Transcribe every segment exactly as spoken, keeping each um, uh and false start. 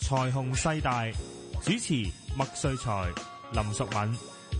財雄勢大，主持麥瑞才、林淑敏。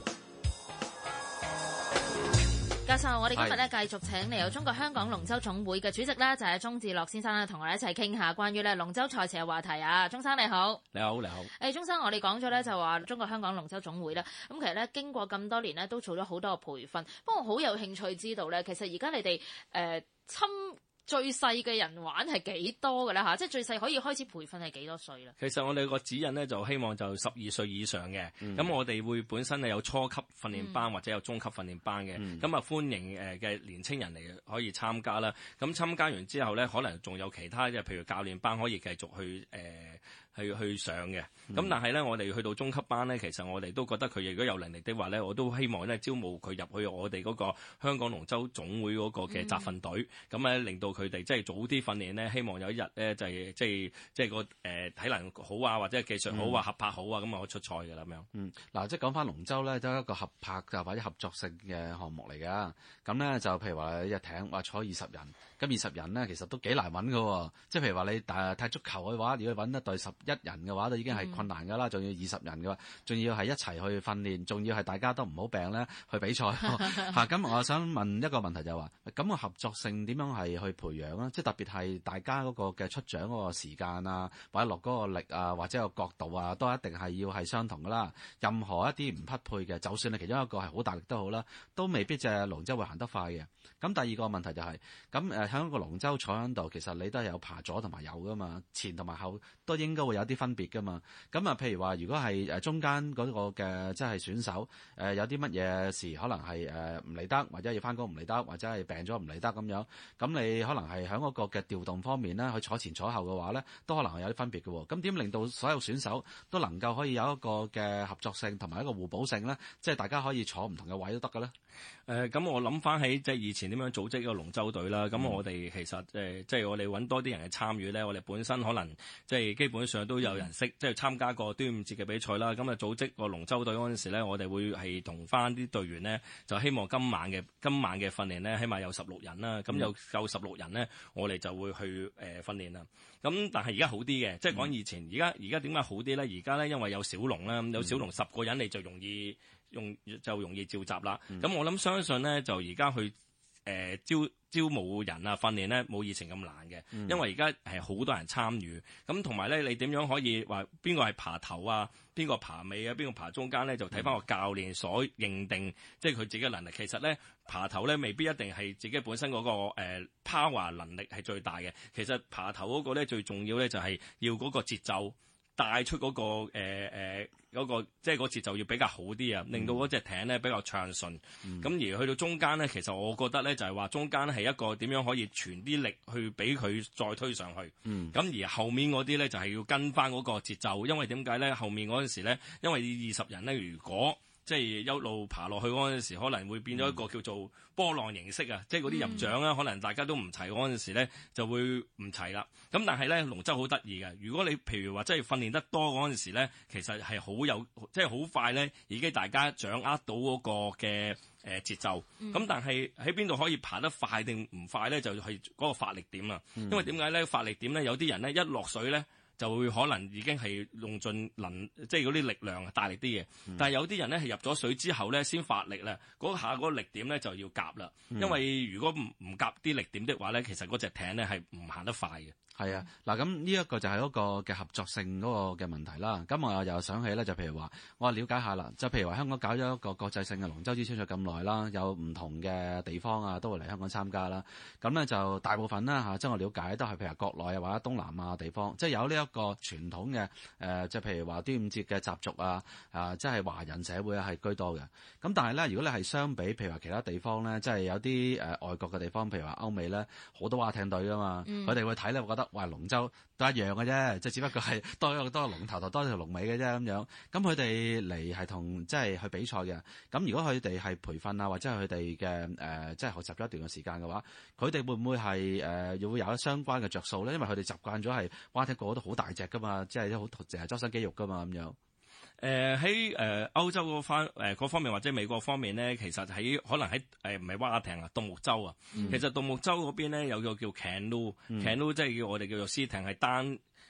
教授，我哋今日咧繼續請嚟有中國香港龍舟總會嘅主席啦，就係鍾志樂先生啦，同我哋一齊傾下關於咧龍舟賽事嘅話題啊。鍾生你好。 你好，你好。 誒，鍾生，我哋講咗咧就話中國香港龍舟總會啦，咁其實咧經過咁多年咧都做咗好多嘅培訓，不過好有興趣知道咧，其實而家你哋誒、呃、侵。最細嘅人玩係幾多嘅咧嚇？即係最細可以開始培訓係幾多歲啦？ 其實我哋個指引咧就希望就十二歲以上嘅，咁、嗯、我哋會本身係有初級訓練班、嗯、或者有中級訓練班嘅，咁啊、嗯、歡迎誒嘅年青人嚟可以參加啦。咁參加完之後咧，可能仲有其他嘅，譬如教練班可以繼續去誒、呃、去去上嘅。咁、嗯、但係咧，我哋去到中級班咧，其實我哋都覺得佢如果有能力的話咧，我都希望咧招募佢入去我哋嗰個香港龍舟總會嗰個嘅集訓隊，咁咧、嗯、令到佢哋即係早啲訓練咧，希望有一日咧就係即係即係個誒體能好啊，或者係技術好啊、嗯、合拍好啊，咁啊可以出賽嘅啦咁樣。嗯，嗱，即係講翻龍舟咧，都係一個合拍就或者合作性嘅項目嚟㗎。咁咧就譬如話一艇話坐二十人，咁二十人咧其實都幾難揾㗎。即係譬如話你誒踢足球嘅話，如果揾一隊十一人嘅話，都已經係困難㗎啦。仲、嗯、要二十人嘅話，仲要係一齊去訓練，仲要係大家都唔好病咧去比賽。嚇，咁我想問一個問題就係話，咁個合作性點樣係去培養啊？即係特別係大家嗰個嘅出獎嗰個時間啊，或者落嗰個力啊，或者個角度啊，都一定係要係相同噶啦。任何一啲唔匹配嘅，就算你其中一個係好大力都好啦，都未必隻龍舟會行得快嘅。咁第二個問題就係、是，咁誒喺個龍舟坐喺度，其實你都係有爬左同埋右噶嘛，前同埋後都應該會有啲分別噶嘛。咁啊，譬如話如果係誒中間嗰個嘅即係選手誒、呃、有啲乜嘢事，可能係誒唔嚟得，或者要翻工唔嚟得，或者係病咗唔嚟得咁樣，咁你可能係喺嗰個嘅調動方面咧，去坐前坐後嘅話咧，都可能係有啲分別嘅。咁點令到所有選手都能夠可以有一個嘅合作性同埋一個互補性咧？即係大家可以坐唔同嘅位都得嘅咧。誒、呃，咁我諗翻起即係以前點樣組織一個龍舟隊啦。咁、嗯、我哋其實誒、呃，即係我哋揾多啲人去參與咧。我哋本身可能即係基本上都有人識，嗯、即係參加過端午節嘅比賽啦。咁啊，組織個龍舟隊嗰陣時咧，我哋會係同翻啲隊員咧，就希望今晚嘅今晚嘅訓練咧，起碼有十六人啦。咁有夠十六人咧，我哋就會去誒、呃、訓練啦。咁但係而家好啲嘅，即係講以前，而家而家點解好啲咧？而家咧因為有小龍啦，有小龍十個人你就容易用就容易召集啦。咁、嗯、我諗相信咧，就而家去誒、呃、招招募人啊訓練咧，冇以前咁難嘅，嗯、因為而家係好多人參與。咁同埋咧，你點樣可以話邊個係爬頭啊？邊個爬尾啊？邊個爬中間咧？就睇翻個教練所認定，即係佢自己嘅能力。其實咧，爬頭咧未必一定係自己本身嗰、那個誒、呃、power 能力係最大嘅。其實爬頭嗰個咧最重要咧就係要嗰個節奏。帶出嗰、那個誒誒嗰個即係個節奏要比較好啲啊，令到嗰隻艇咧比較暢順。咁、嗯、而去到中間咧，其實我覺得咧就係話中間係一個點樣可以傳啲力去俾佢再推上去。咁、嗯、而後面嗰啲咧就係要跟翻嗰個節奏，因為點解咧？後面嗰陣時咧，因為二十人咧，如果即係一路爬落去嗰陣時，可能會變咗一個叫做波浪形式啊！嗯、即係嗰啲入獎啊，可能大家都唔齊嗰陣時咧，就會唔齊啦。咁但係咧，龍舟好得意嘅。如果你譬如話，即係訓練得多嗰陣時咧，其實係好有，即係好快咧，已經大家掌握到嗰個嘅誒節奏。咁、嗯、但係喺邊度可以爬得快定唔快咧？就係嗰個發力點啊！嗯、因為點解咧？發力點咧，有啲人咧一落水咧，就會可能已經係用盡能，即係嗰啲力量啊，大力啲嘅。嗯、但係有啲人咧係入咗水之後咧，先發力啦。嗰下嗰個力點咧就要夾啦。嗯、因為如果唔唔夾啲力點的話咧，其實嗰隻艇咧係唔行得快嘅。係啊，嗱咁呢一個就係嗰個嘅合作性嗰個嘅問題啦。咁我又想起咧，就譬如話，我了解下啦。就譬如話，香港搞咗一個國際性嘅龍舟之超賽咁耐啦，有唔同嘅地方啊都會嚟香港參加啦。咁咧就大部分啦嚇，即係我了解都係譬如國內啊或者東南亞地方，即係有呢一個傳統嘅誒、呃，即係譬如話端午節嘅習俗啊，啊即係華人社會係居多嘅。咁但係咧，如果你係相比譬如話其他地方咧，即係有啲誒、呃、外國嘅地方，譬如話歐美咧，好多劃艇隊噶嘛，佢哋、嗯、會睇咧，會覺得哇龍舟都一樣嘅啫，即係只不過係多咗多個龍頭頭多條龍尾嘅啫咁樣。咁佢哋嚟係同即係去比賽嘅。咁如果佢哋係培訓啊，或者係佢哋嘅誒即係學習咗一段嘅時間嘅話，佢哋會唔會係誒又會有相關嘅着數咧？因為佢哋習慣咗係劃艇個個都好大隻噶嘛，即係好淨係周身肌肉噶嘛咁樣。誒喺誒歐洲嗰方誒嗰方面或者美國方面咧，其實喺可能喺誒唔係划艇啊，獨木舟啊。嗯、其實獨木舟嗰邊咧有個叫 canoe，canoe、嗯、即係叫我哋叫做絲艇，係單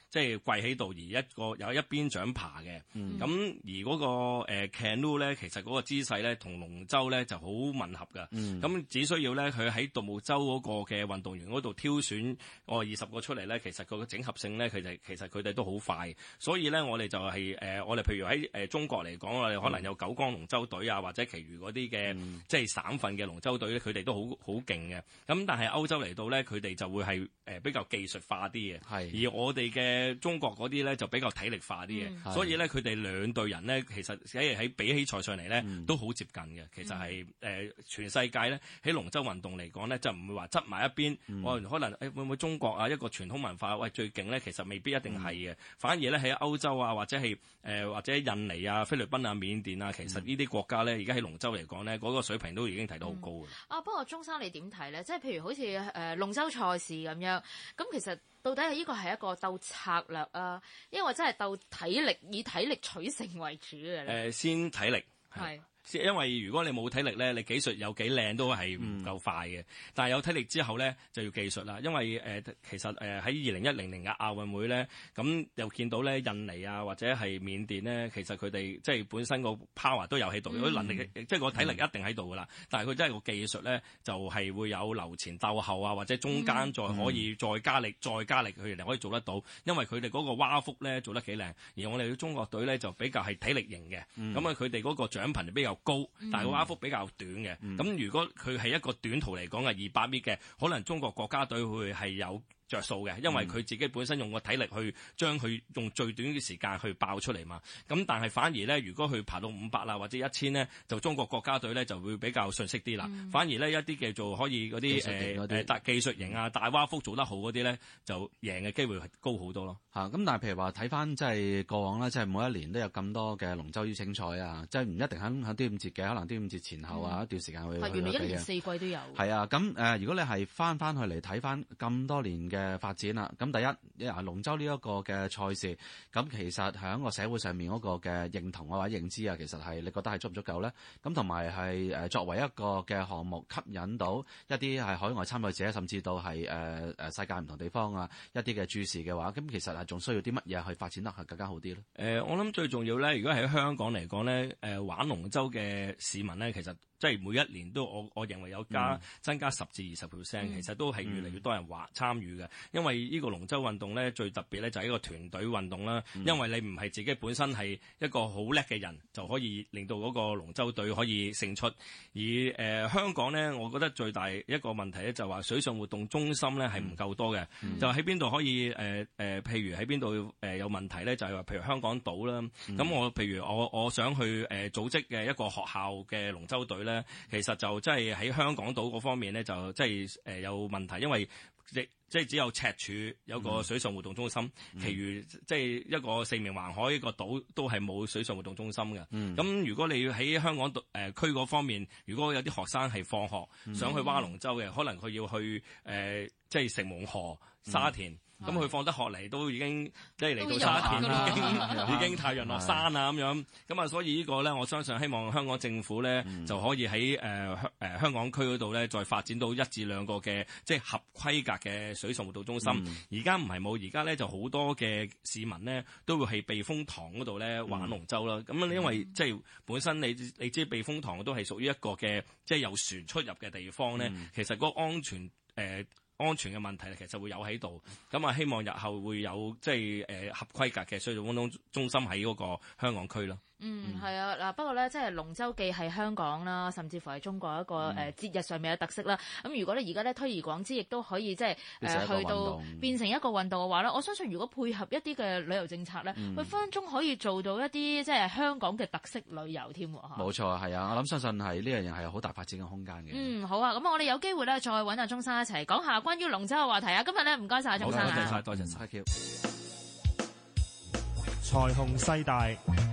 即係跪喺度，而一個有一邊長爬嘅。咁、 嗯、 而嗰、那個誒、呃、canoe 咧，其實嗰個姿勢咧同龍舟咧就好吻合㗎。咁、嗯、只需要咧佢喺獨木舟嗰個嘅運動員嗰度挑選我二十個出嚟咧，其實佢個整合性咧，佢哋其實佢哋都好快。所以咧，我哋就係、是、誒、呃，我哋譬如喺誒、呃、中國嚟講，我哋可能有九江龍舟隊啊，或者其餘嗰啲嘅即係省份嘅龍舟隊咧，佢哋都好好勁嘅。咁但係歐洲嚟到咧，佢哋就會係誒比較技術化啲嘅。係而我哋嘅中國嗰啲咧就比較體力化啲嘅。嗯、所以咧，佢哋兩隊人咧，其實喺喺比起賽上嚟咧，嗯、都好接近嘅。其實係誒、呃、全世界咧喺龍舟運動嚟講咧，就唔會話執埋一邊。我、嗯、可能誒、欸、會唔會中國啊一個傳統文化喂最勁咧？其實未必一定係嘅。嗯、反而咧喺歐洲啊，或者係誒、呃、或者印尼啊、菲律賓啊、緬甸啊，其實呢啲國家咧，而家喺龍舟嚟講咧，嗰、那個水平都已經提到好高嘅、嗯。 啊，不過鍾生你點睇咧？即係譬如好似誒、呃、龍舟賽事咁樣，咁其實到底係呢個係一個鬥策略啊，因為真係鬥體力，以體力取勝為主嘅咧？誒、 呃，先體力係。因為如果你冇體力咧，你技術有幾靚都係唔夠快嘅。嗯、但係有體力之後咧，就要技術啦。因為誒、呃，其實誒喺二零一零年嘅亞運會咧，咁又見到咧印尼啊或者係緬甸咧，其實佢哋即係本身個 power 都有喺度，有啲、嗯、能力，即係個體力一定喺度噶啦。嗯、但係佢真係個技術咧，就係、是、會有留前鬥後啊，或者中間再可以再加力、嗯、再加力，佢哋可以做得到。因為佢哋嗰個蛙幅咧做得幾靚，而我哋嘅中國隊咧就比較係體力型嘅。咁啊、嗯，佢哋嗰個獎頻就比較高，但係個蛙幅比較短嘅。咁、嗯、如果佢係一個短途嚟講嘅二百米嘅，可能中國國家隊會係有着數嘅，因為佢自己本身用個體力去將佢用最短嘅時間去爆出嚟嘛。咁但係反而咧，如果佢爬到五百啦或者一千咧，就中國國家隊咧就會比較遜色啲啦。嗯、反而咧一啲叫做可以嗰啲誒誒大技術型啊、大蛙幅做得好嗰啲咧，就贏嘅機會係高好多咯。 嚇咁、啊，但係譬如話睇翻即係過往啦，即係每一年都有咁多嘅龍舟邀請賽啊，即係唔一定喺喺端午節嘅，可能端午節前後啊、嗯、一段時間會係原來一年四季都有。 係啊，咁誒、呃，如果你係翻翻去嚟睇翻咁多年嘅發展啦，咁第一，啊龍舟呢一個嘅賽事，咁其實喺個社會上面嗰個嘅認同啊或者認知啊，其實係你覺得係足唔足夠咧？咁同埋係誒作為一個嘅項目，吸引到一啲係海外參賽者，甚至到係誒誒世界唔同地方啊一啲嘅注視嘅話，咁其實係仲需要啲乜嘢去發展得係更加好啲咧？誒、 呃，我諗最重要咧，如果喺香港嚟講咧，誒、呃、玩龍舟嘅市民咧，其實即係每一年都我我認為有加、嗯、增加十至二十 percent，其實都係越嚟越多人話參與嘅。因為呢個龍舟運動咧最特別咧就係一個團隊運動啦。嗯、因為你唔係自己本身係一個好叻嘅人，就可以令到嗰個龍舟隊可以勝出。而誒、呃、香港咧，我覺得最大一個問題咧就係話水上活動中心咧係唔夠多嘅。嗯、就喺邊度可以誒誒、呃呃，譬如喺邊度誒有問題咧，就係、是、話譬如香港島啦。咁、嗯、我譬如我我想去誒、呃、組織嘅一個學校嘅龍舟隊咧，其實就真係喺香港島嗰方面咧，就即係誒有問題，因為即即係只有赤柱有個水上活動中心，嗯、其餘即係一個四面環海一個島都係冇水上活動中心嘅。咁、嗯、如果你喺香港誒、呃、區嗰方面，如果有啲學生係放學、嗯、想去划龍舟嘅，可能佢要去誒、呃、即係城門河、沙田。嗯咁佢、嗯、放得學嚟都已經即係嚟到沙田已經已經太陽落山啦咁樣，咁啊所以呢個咧，我相信希望香港政府咧、嗯、就可以喺誒香誒香港區嗰度咧，再發展到一至兩個嘅即係合規格嘅水上活動中心。而家唔係冇，而家咧就好多嘅市民咧都會喺避風塘嗰度咧玩龍舟啦。咁、嗯、因為即係本身你你知避風塘都係屬於一個嘅即係有船出入嘅地方咧，嗯、其實嗰個安全誒。呃安全嘅問題其實會有喺度，咁啊希望日後會有即係誒合規格嘅水上活動中心喺嗰個香港區咯。 嗯，係啊，嗱不過咧，即係龍舟既係香港啦，甚至乎係中國一個誒節日上面嘅特色啦。咁、嗯、如果你而家咧推而廣之，亦都可以即係誒去到變成一個運動嘅話咧，我相信如果配合一啲嘅旅遊政策咧，佢、嗯、分分鐘可以做到一啲即係香港嘅特色旅遊添喎。 冇錯，係啊，我諗相信係呢樣嘢係有好大發展嘅空間嘅。 嗯，好啊，咁我哋有機會咧再揾阿鍾生一齊講下關於龍舟嘅話題啊。今日咧唔該晒鍾生啊， 多謝晒，多謝晒。 財雄勢大。